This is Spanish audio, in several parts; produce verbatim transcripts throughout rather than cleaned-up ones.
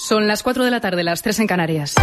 Son las cuatro de la tarde, las tres en Canarias.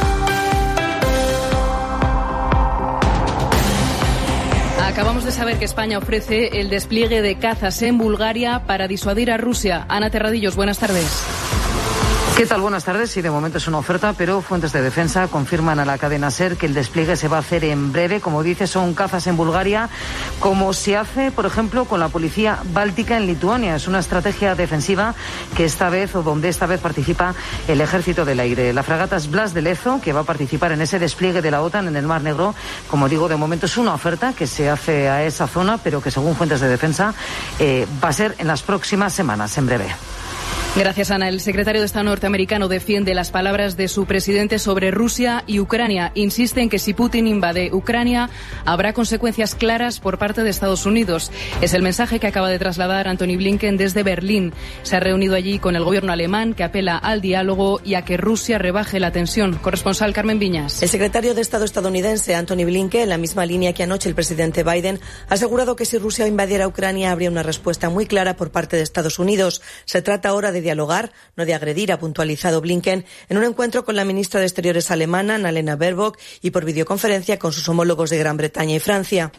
Acabamos de saber que España ofrece el despliegue de cazas en Bulgaria para disuadir a Rusia. Ana Terradillos, buenas tardes. ¿Qué tal? Buenas tardes. Sí, de momento es una oferta, pero fuentes de defensa confirman a la cadena SER que el despliegue se va a hacer en breve. Como dice, son cazas en Bulgaria, como se hace, por ejemplo, con la policía báltica en Lituania. Es una estrategia defensiva que esta vez, o donde esta vez participa el Ejército del Aire. La fragata Blas de Lezo, que va a participar en ese despliegue de la OTAN en el Mar Negro, como digo, de momento es una oferta que se hace a esa zona, pero que según fuentes de defensa eh, va a ser en las próximas semanas, en breve. Gracias, Ana. El secretario de Estado norteamericano defiende las palabras de su presidente sobre Rusia y Ucrania. Insiste en que si Putin invade Ucrania, habrá consecuencias claras por parte de Estados Unidos. Es el mensaje que acaba de trasladar Antony Blinken desde Berlín. Se ha reunido allí con el gobierno alemán, que apela al diálogo y a que Rusia rebaje la tensión. Corresponsal Carmen Viñas. El secretario de Estado estadounidense, Antony Blinken, en la misma línea que anoche el presidente Biden, ha asegurado que si Rusia invadiera Ucrania habría una respuesta muy clara por parte de Estados Unidos. Se trata ahora de dialogar, no de agredir, ha puntualizado Blinken en un encuentro con la ministra de Exteriores alemana, Annalena Baerbock, y por videoconferencia con sus homólogos de Gran Bretaña y Francia.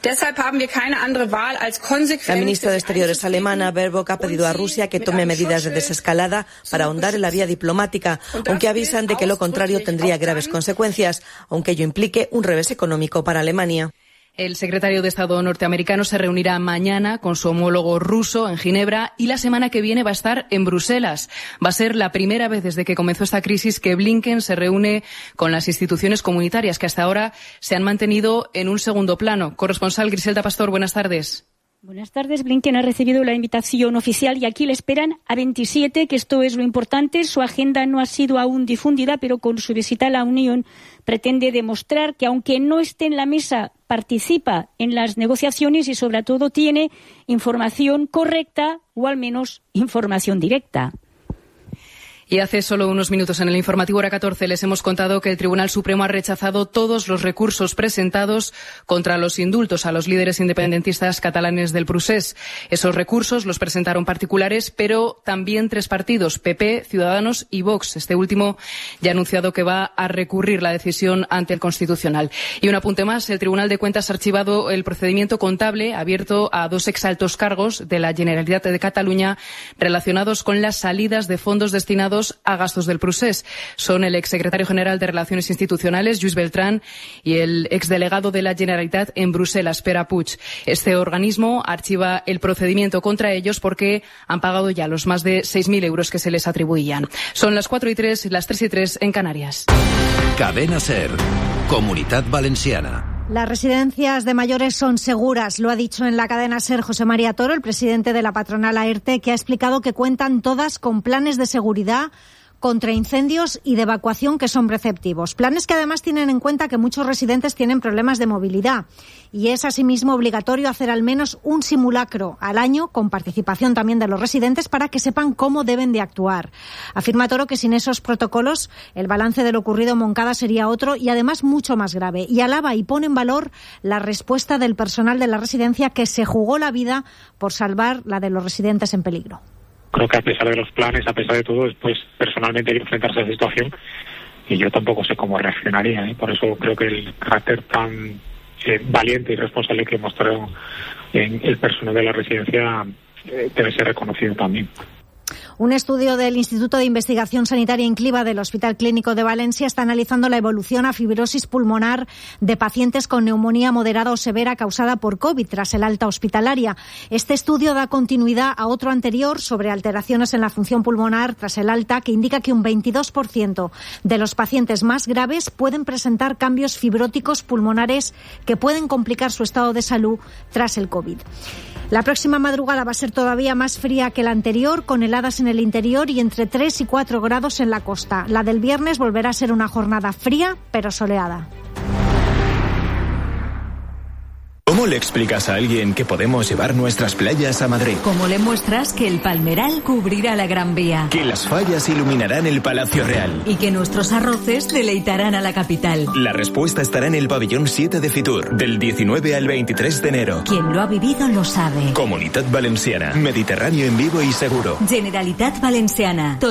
La ministra de Exteriores alemana, Baerbock, ha pedido a Rusia que tome medidas de desescalada para ahondar en la vía diplomática, aunque avisan de que lo contrario tendría graves consecuencias, aunque ello implique un revés económico para Alemania. El secretario de Estado norteamericano se reunirá mañana con su homólogo ruso en Ginebra y la semana que viene va a estar en Bruselas. Va a ser la primera vez desde que comenzó esta crisis que Blinken se reúne con las instituciones comunitarias que hasta ahora se han mantenido en un segundo plano. Corresponsal Griselda Pastor, buenas tardes. Buenas tardes. Blinken ha recibido la invitación oficial y aquí le esperan a veintisiete, que esto es lo importante. Su agenda no ha sido aún difundida, pero con su visita a la Unión pretende demostrar que, aunque no esté en la mesa, participa en las negociaciones y, sobre todo, tiene información correcta o, al menos, información directa. Y hace solo unos minutos en el informativo Hora catorce les hemos contado que el Tribunal Supremo ha rechazado todos los recursos presentados contra los indultos a los líderes independentistas catalanes del Procés. Esos recursos los presentaron particulares, pero también tres partidos, P P, Ciudadanos y Vox. Este último ya ha anunciado que va a recurrir la decisión ante el Constitucional. Y un apunte más, el Tribunal de Cuentas ha archivado el procedimiento contable abierto a dos exaltos cargos de la Generalitat de Cataluña relacionados con las salidas de fondos destinados a gastos del Procés. Son el exsecretario general de Relaciones Institucionales, Lluís Beltrán, y el exdelegado de la Generalitat en Bruselas, Pere Puig. Este organismo archiva el procedimiento contra ellos porque han pagado ya los más de seis mil euros que se les atribuían. Son las cuatro y tres, las tres y tres en Canarias. Cadena SER, Comunitat Valenciana. Las residencias de mayores son seguras, lo ha dicho en la cadena SER José María Toro, el presidente de la patronal AERTE, que ha explicado que cuentan todas con planes de seguridad contra incendios y de evacuación que son preceptivos. Planes que además tienen en cuenta que muchos residentes tienen problemas de movilidad y es asimismo obligatorio hacer al menos un simulacro al año con participación también de los residentes para que sepan cómo deben de actuar. Afirma Toro que sin esos protocolos el balance de lo ocurrido en Moncada sería otro y además mucho más grave. Y alaba y pone en valor la respuesta del personal de la residencia que se jugó la vida por salvar la de los residentes en peligro. Creo que a pesar de los planes, a pesar de todo, pues personalmente hay que enfrentarse a esa situación y yo tampoco sé cómo reaccionaría, ¿eh? Por eso creo que el carácter tan eh, valiente y responsable que mostró en el personal de la residencia eh, debe ser reconocido también. Un estudio del Instituto de Investigación Sanitaria Incliva del Hospital Clínico de Valencia está analizando la evolución a fibrosis pulmonar de pacientes con neumonía moderada o severa causada por COVID tras el alta hospitalaria. Este estudio da continuidad a otro anterior sobre alteraciones en la función pulmonar tras el alta, que indica que un veintidós por ciento de los pacientes más graves pueden presentar cambios fibróticos pulmonares que pueden complicar su estado de salud tras el COVID. La próxima madrugada va a ser todavía más fría que la anterior, con heladas en el interior y entre tres y cuatro grados en la costa. La del viernes volverá a ser una jornada fría, pero soleada. ¿Cómo le explicas a alguien que podemos llevar nuestras playas a Madrid? ¿Cómo le muestras que el Palmeral cubrirá la Gran Vía? Que las fallas iluminarán el Palacio Real. Y que nuestros arroces deleitarán a la capital. La respuesta estará en el pabellón siete de Fitur, del diecinueve al veintitrés de enero. Quien lo ha vivido lo sabe. Comunitat Valenciana. Mediterráneo en vivo y seguro. Generalitat Valenciana.